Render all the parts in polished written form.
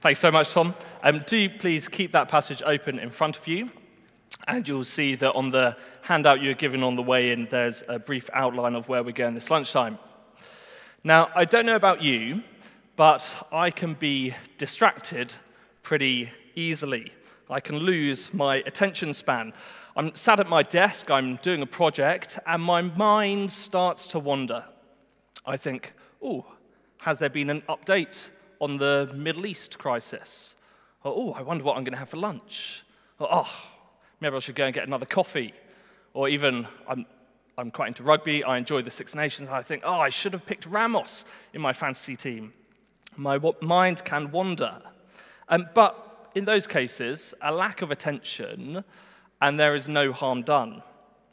Thanks so much, Tom. Do please keep that passage open in front of you, and you'll see that on the handout you're given on the way in, there's a brief outline of where we're going this lunchtime. Now, I don't know about you, but I can be distracted pretty easily. I can lose my attention span. I'm sat at my desk, I'm doing a project, and my mind starts to wander. I think, has there been an update on the Middle East crisis? Or, I wonder what I'm going to have for lunch. Or, maybe I should go and get another coffee. Or even, I'm quite into rugby, I enjoy the Six Nations, and I think, I should have picked Ramos in my fantasy team. My mind can wander. But in those cases, a lack of attention, and there is no harm done.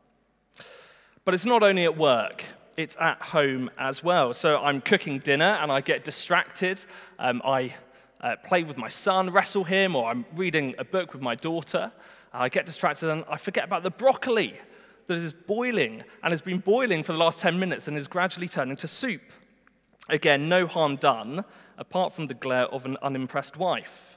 But it's not only at work. It's at home as well. So I'm cooking dinner and I get distracted. I play with my son, wrestle him, or I'm reading a book with my daughter. I get distracted and I forget about the broccoli that is boiling and has been boiling for the last 10 minutes and is gradually turning to soup. Again, no harm done, apart from the glare of an unimpressed wife.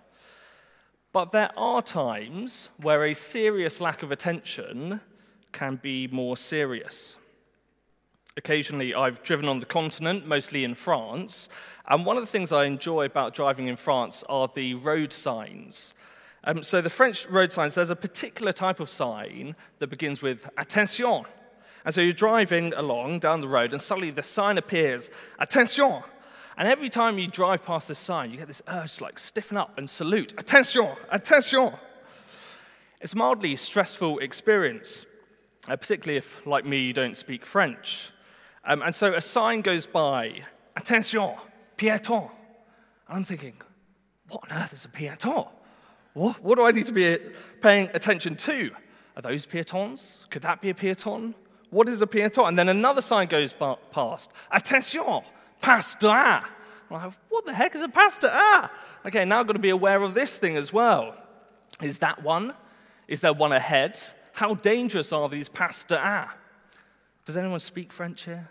But there are times where a serious lack of attention can be more serious. Occasionally, I've driven on the continent, mostly in France, and one of the things I enjoy about driving in France are the road signs. So the French road signs, there's a particular type of sign that begins with "attention." And so you're driving along down the road, and suddenly the sign appears, "attention." And every time you drive past this sign, you get this urge to stiffen up and salute, "attention, attention." It's a mildly stressful experience, particularly if, like me, you don't speak French. And so a sign goes by, "Attention, piéton." And I'm thinking, what on earth is a piéton? What do I need to be paying attention to? Are those piétons? Could that be a piéton? What is a piéton? And then another sign goes past, "Attention, passe droit." I'm like, what the heck is a passe droit? Okay, now I've got to be aware of this thing as well. Is that one? Is there one ahead? How dangerous are these passe droits? Does anyone speak French here?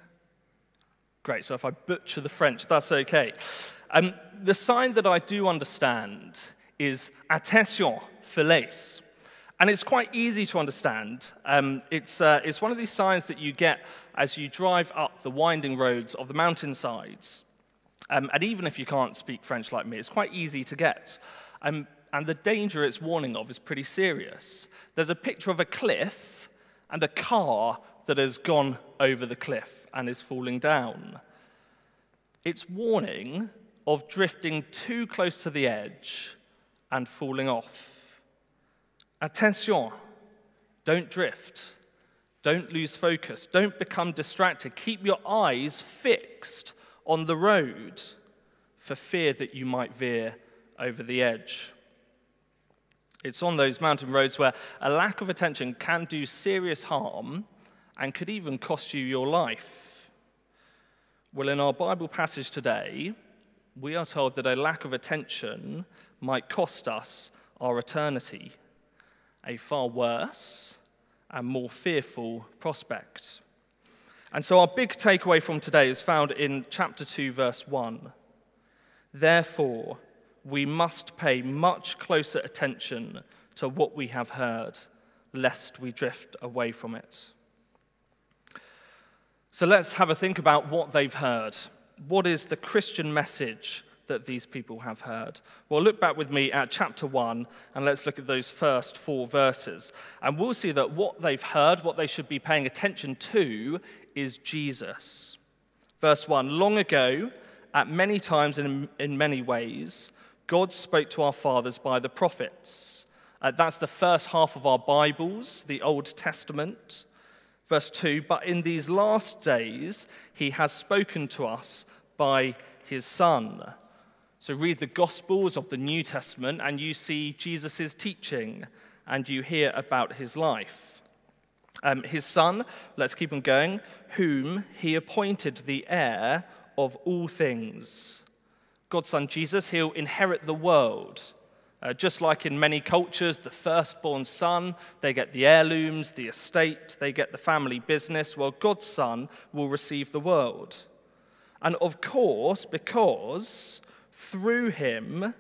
Great, so if I butcher the French, that's okay. The sign that I do understand is "Attention, falaise." And it's quite easy to understand. It's one of these signs that you get as you drive up the winding roads of the mountainsides. And even if you can't speak French like me, it's quite easy to get. And the danger it's warning of is pretty serious. There's a picture of a cliff and a car that has gone over the cliff and is falling down. It's warning of drifting too close to the edge and falling off. Attention, don't drift. Don't lose focus. Don't become distracted. Keep your eyes fixed on the road for fear that you might veer over the edge. It's on those mountain roads where a lack of attention can do serious harm and could even cost you your life. Well, in our Bible passage today, we are told that a lack of attention might cost us our eternity, a far worse and more fearful prospect. And so our big takeaway from today is found in chapter 2, verse 1. Therefore, we must pay much closer attention to what we have heard, lest we drift away from it. So let's have a think about what they've heard. What is the Christian message that these people have heard? Well, look back with me at chapter 1, and let's look at those first 4 verses. And we'll see that what they've heard, what they should be paying attention to, is Jesus. Verse 1, long ago, at many times and in many ways, God spoke to our fathers by the prophets. That's the first half of our Bibles, the Old Testament. Verse 2, but in these last days, he has spoken to us by his Son. So read the Gospels of the New Testament, and you see Jesus' teaching, and you hear about his life. His Son, let's keep on going, whom he appointed the heir of all things. God's Son, Jesus, he'll inherit the world. Just like in many cultures, the firstborn son, they get the heirlooms, the estate, they get the family business. Well, God's Son will receive the world. And of course, because through him,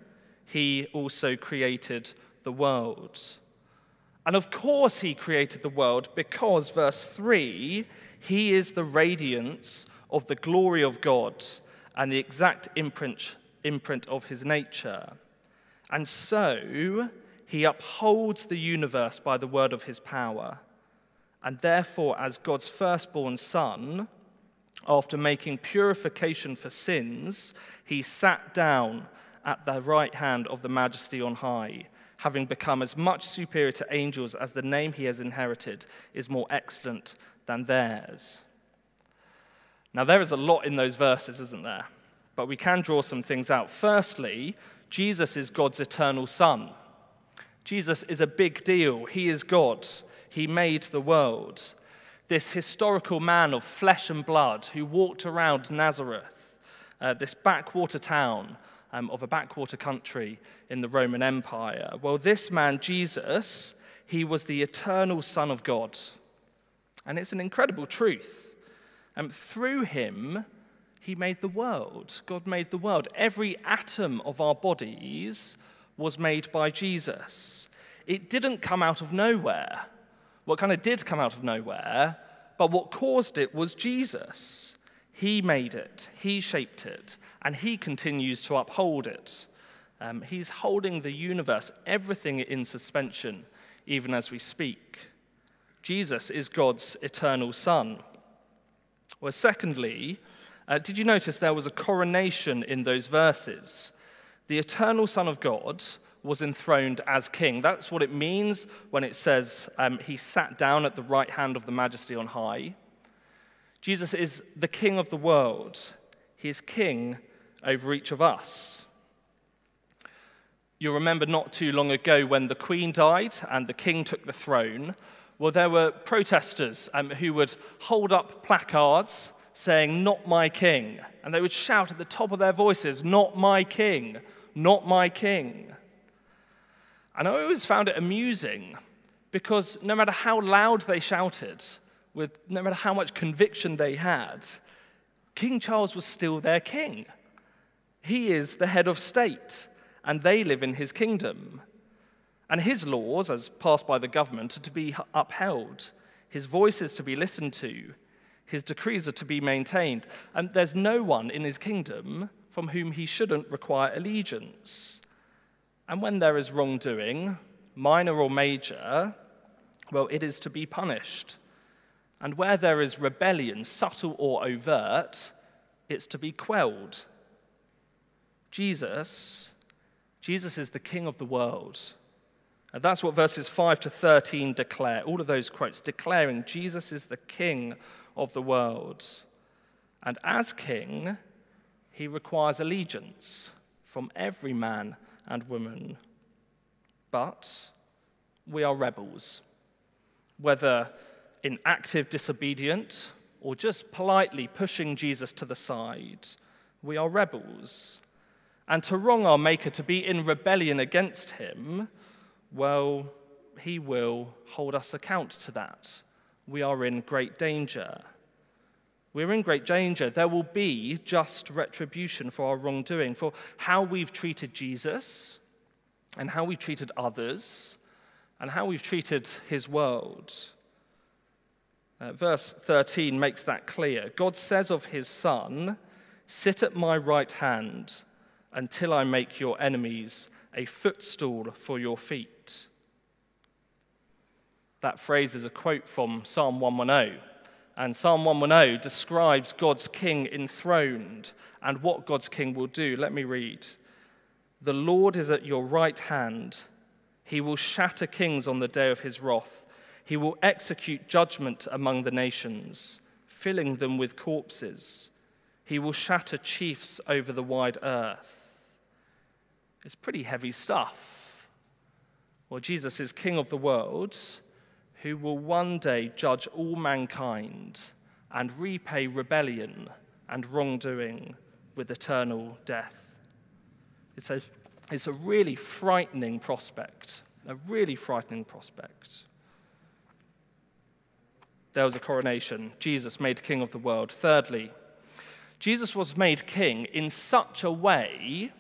he also created the world. And of course he created the world because, verse 3, he is the radiance of the glory of God and the exact imprint of his nature. And so he upholds the universe by the word of his power. And therefore, as God's firstborn son, after making purification for sins, he sat down at the right hand of the Majesty on high, having become as much superior to angels as the name he has inherited is more excellent than theirs. Now, there is a lot in those verses, isn't there? But we can draw some things out. Firstly, Jesus is God's eternal Son. Jesus is a big deal. He is God. He made the world. This historical man of flesh and blood who walked around Nazareth, this backwater town of a backwater country in the Roman Empire. Well, this man, Jesus, he was the eternal Son of God. And it's an incredible truth. Through him, he made the world. God made the world. Every atom of our bodies was made by Jesus. It didn't come out of nowhere. What kind of did come out of nowhere, but what caused it was Jesus. He made it, he shaped it, and he continues to uphold it. He's holding the universe, everything in suspension, even as we speak. Jesus is God's eternal Son. Well, secondly, did you notice there was a coronation in those verses? The eternal Son of God was enthroned as king. That's what it means when it says he sat down at the right hand of the Majesty on high. Jesus is the king of the world. He is king over each of us. You'll remember not too long ago when the Queen died and the king took the throne. Well, there were protesters who would hold up placards saying, "Not my king." And they would shout at the top of their voices, "Not my king, not my king." And I always found it amusing because no matter how loud they shouted, no matter how much conviction they had, King Charles was still their king. He is the head of state, and they live in his kingdom. And his laws, as passed by the government, are to be upheld. His voice is to be listened to. His decrees are to be maintained. And there's no one in his kingdom from whom he shouldn't require allegiance. And when there is wrongdoing, minor or major, well, it is to be punished. And where there is rebellion, subtle or overt, it's to be quelled. Jesus is the king of the world. And that's what verses 5 to 13 declare, all of those quotes, declaring Jesus is the king of the world. And as king, he requires allegiance from every man and woman. But we are rebels, whether in active disobedience or just politely pushing Jesus to the side. We are rebels. And to wrong our Maker, to be in rebellion against him, well, he will hold us account to that. We are in great danger. We're in great danger. There will be just retribution for our wrongdoing, for how we've treated Jesus and how we've treated others and how we've treated his world. Verse 13 makes that clear. God says of his Son, "Sit at my right hand until I make your enemies a footstool for your feet." That phrase is a quote from Psalm 110. And Psalm 110 describes God's king enthroned and what God's king will do. Let me read. "The Lord is at your right hand. He will shatter kings on the day of his wrath. He will execute judgment among the nations, filling them with corpses. He will shatter chiefs over the wide earth." It's pretty heavy stuff. Well, Jesus is king of the world, who will one day judge all mankind and repay rebellion and wrongdoing with eternal death. It's a really frightening prospect, a really frightening prospect. There was a coronation. Jesus made king of the world. Thirdly, Jesus was made king in such a way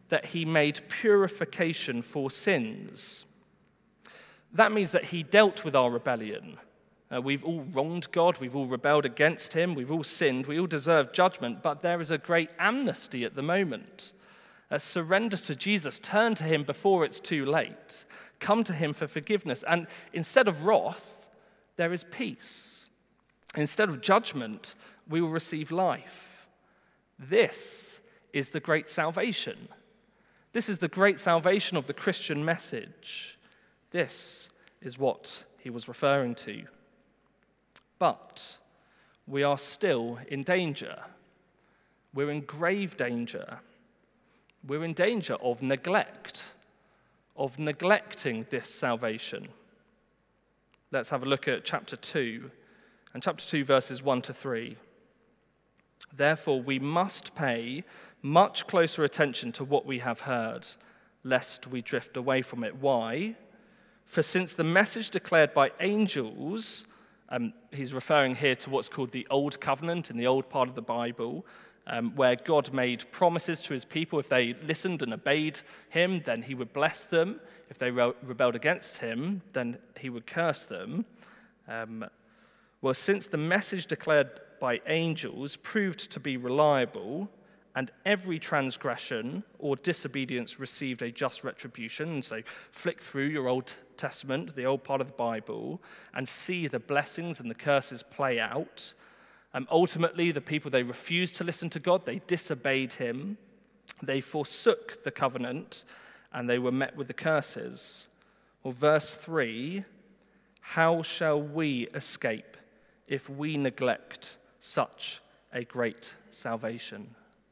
that he made purification for sins. That means that he dealt with our rebellion. We've all wronged God, we've all rebelled against him, we've all sinned, we all deserve judgment, but there is a great amnesty at the moment. Surrender to Jesus, turn to him before it's too late, come to him for forgiveness, and instead of wrath, there is peace. Instead of judgment, we will receive life. This is the great salvation. This is the great salvation of the Christian message. This is what he was referring to. But we are still in danger. We're in grave danger. We're in danger of neglect, of neglecting this salvation. Let's have a look at chapter 2, and chapter 2, verses 1 to 3. Therefore, we must pay much closer attention to what we have heard, lest we drift away from it. Why? For since the message declared by angels, he's referring here to what's called the Old Covenant in the old part of the Bible, where God made promises to his people. If they listened and obeyed him, then he would bless them. If they rebelled against him, then he would curse them. Well, since the message declared by angels proved to be reliable, and every transgression or disobedience received a just retribution. And so flick through your Old Testament, the old part of the Bible, and see the blessings and the curses play out. Ultimately, the people, they refused to listen to God. They disobeyed him. They forsook the covenant, and they were met with the curses. Well, verse 3, how shall we escape if we neglect such a great salvation?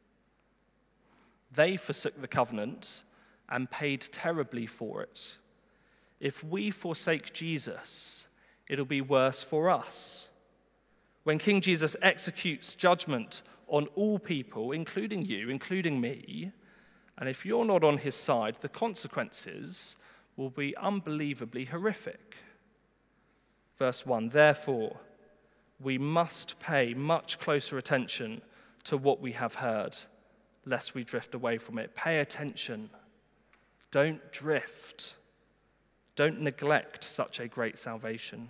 They forsook the covenant and paid terribly for it. If we forsake Jesus, it'll be worse for us. When King Jesus executes judgment on all people, including you, including me, and if you're not on his side, the consequences will be unbelievably horrific. Verse 1, therefore, we must pay much closer attention to what we have heard, lest we drift away from it. Pay attention. Don't drift. Don't neglect such a great salvation.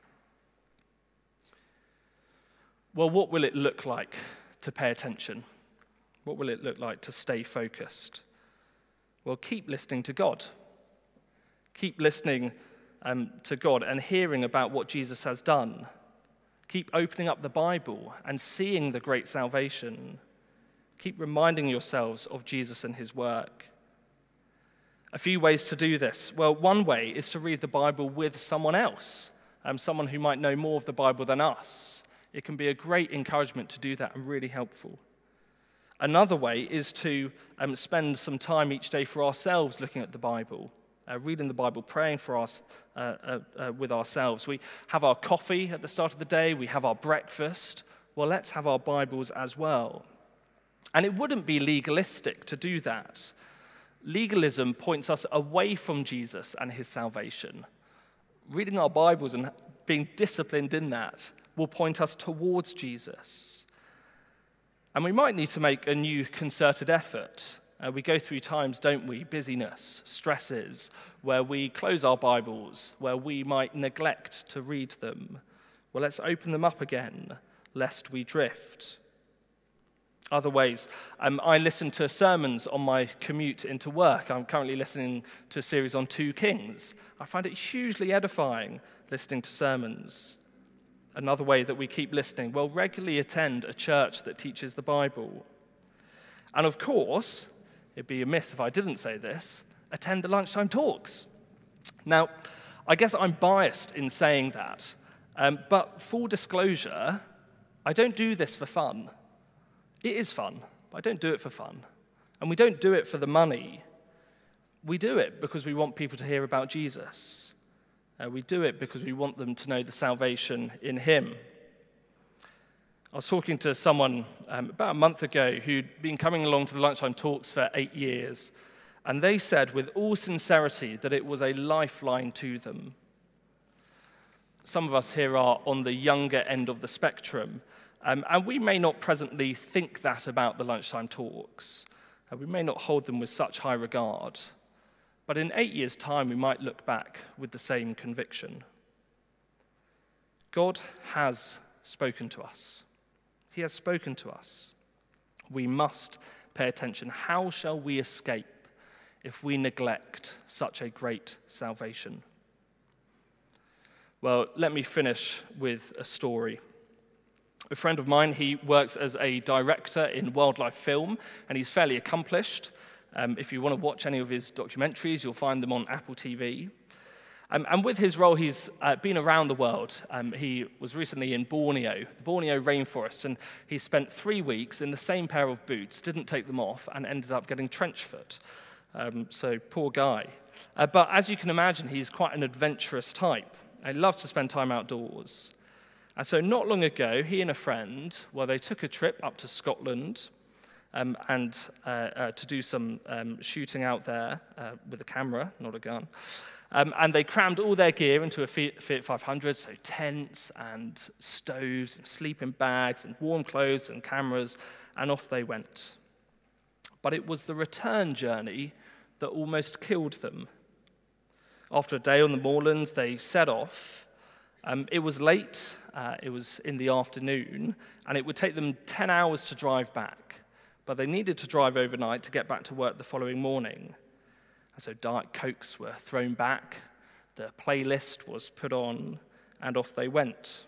Well, what will it look like to pay attention? What will it look like to stay focused? Well, keep listening to God. Keep listening to God and hearing about what Jesus has done. Keep opening up the Bible and seeing the great salvation. Keep reminding yourselves of Jesus and his work. A few ways to do this. Well, one way is to read the Bible with someone else, someone who might know more of the Bible than us. It can be a great encouragement to do that and really helpful. Another way is to spend some time each day for ourselves looking at the Bible, reading the Bible, praying for us with ourselves. We have our coffee at the start of the day. We have our breakfast. Well, let's have our Bibles as well. And it wouldn't be legalistic to do that. Legalism points us away from Jesus and his salvation. Reading our Bibles and being disciplined in that will point us towards Jesus. And we might need to make a new concerted effort. We go through times, don't we, busyness, stresses, where we close our Bibles, where we might neglect to read them. Well, let's open them up again, lest we drift. Other ways, I listen to sermons on my commute into work. I'm currently listening to a series on 2 Kings. I find it hugely edifying listening to sermons. Another way that we keep listening, well, regularly attend a church that teaches the Bible. And of course, it'd be amiss if I didn't say this, attend the lunchtime talks. Now, I guess I'm biased in saying that, but full disclosure, I don't do this for fun. It is fun, but I don't do it for fun. And we don't do it for the money. We do it because we want people to hear about Jesus. We do it because we want them to know the salvation in him. I was talking to someone about a month ago who'd been coming along to the lunchtime talks for 8 years, and they said with all sincerity that it was a lifeline to them. Some of us here are on the younger end of the spectrum, and we may not presently think that about the lunchtime talks. We may not hold them with such high regard, but in 8 years' time, we might look back with the same conviction. God has spoken to us. He has spoken to us. We must pay attention. How shall we escape if we neglect such a great salvation? Well, let me finish with a story. A friend of mine, he works as a director in wildlife film, and he's fairly accomplished. If you want to watch any of his documentaries, you'll find them on Apple TV. And with his role, he's been around the world. He was recently in Borneo, the Borneo rainforest, and he spent 3 weeks in the same pair of boots, didn't take them off, and ended up getting trench foot. So poor guy. But as you can imagine, he's quite an adventurous type. He loves to spend time outdoors. And so not long ago, he and a friend, they took a trip up to Scotland and to do some shooting out there with a camera, not a gun. And they crammed all their gear into a Fiat 500, so tents and stoves and sleeping bags and warm clothes and cameras, and off they went. But it was the return journey that almost killed them. After a day on the moorlands, they set off. It was late, it was in the afternoon, and it would take them 10 hours to drive back. But they needed to drive overnight to get back to work the following morning. And so Diet Cokes were thrown back, the playlist was put on, and off they went.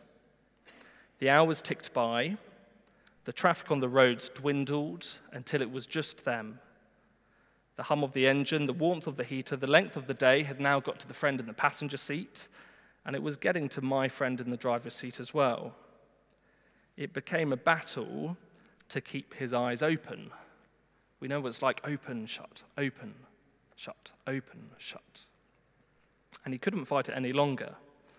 The hours ticked by, the traffic on the roads dwindled until it was just them. The hum of the engine, the warmth of the heater, the length of the day had now got to the friend in the passenger seat, and it was getting to my friend in the driver's seat as well. It became a battle to keep his eyes open. We know what it's like: open, shut, open, shut, open, shut. And he couldn't fight it any longer.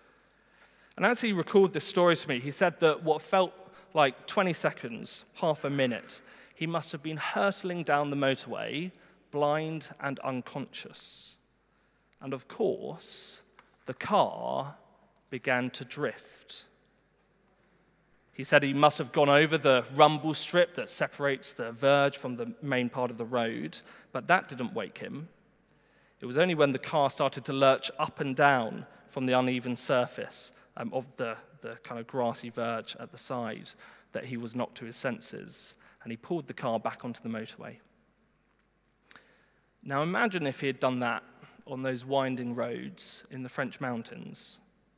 And as he recalled this story to me, he said that what felt like 20 seconds, half a minute, he must have been hurtling down the motorway, blind and unconscious. And of course, the car began to drift. He said he must have gone over the rumble strip that separates the verge from the main part of the road, but that didn't wake him. It was only when the car started to lurch up and down from the uneven surface of the kind of grassy verge at the side that he was knocked to his senses, and he pulled the car back onto the motorway. Now imagine if he had done that on those winding roads in the French mountains.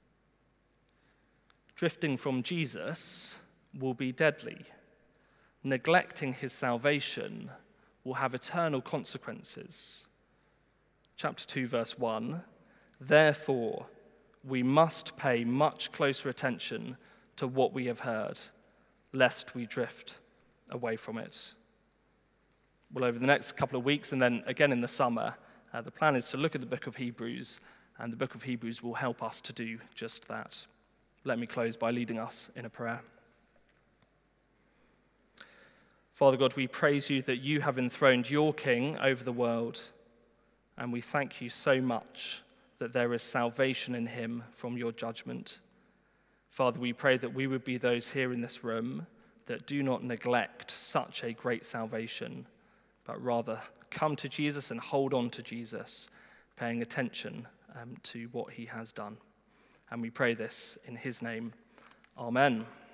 Drifting from Jesus will be deadly. Neglecting his salvation will have eternal consequences. Chapter 2, verse 1, therefore, we must pay much closer attention to what we have heard, lest we drift away from it. Well, over the next couple of weeks and then again in the summer, the plan is to look at the book of Hebrews, and the book of Hebrews will help us to do just that. Let me close by leading us in a prayer. Father God, we praise you that you have enthroned your King over the world, and we thank you so much that there is salvation in him from your judgment. Father, we pray that we would be those here in this room that do not neglect such a great salvation, but rather come to Jesus and hold on to Jesus, paying attention to what he has done. And we pray this in his name. Amen.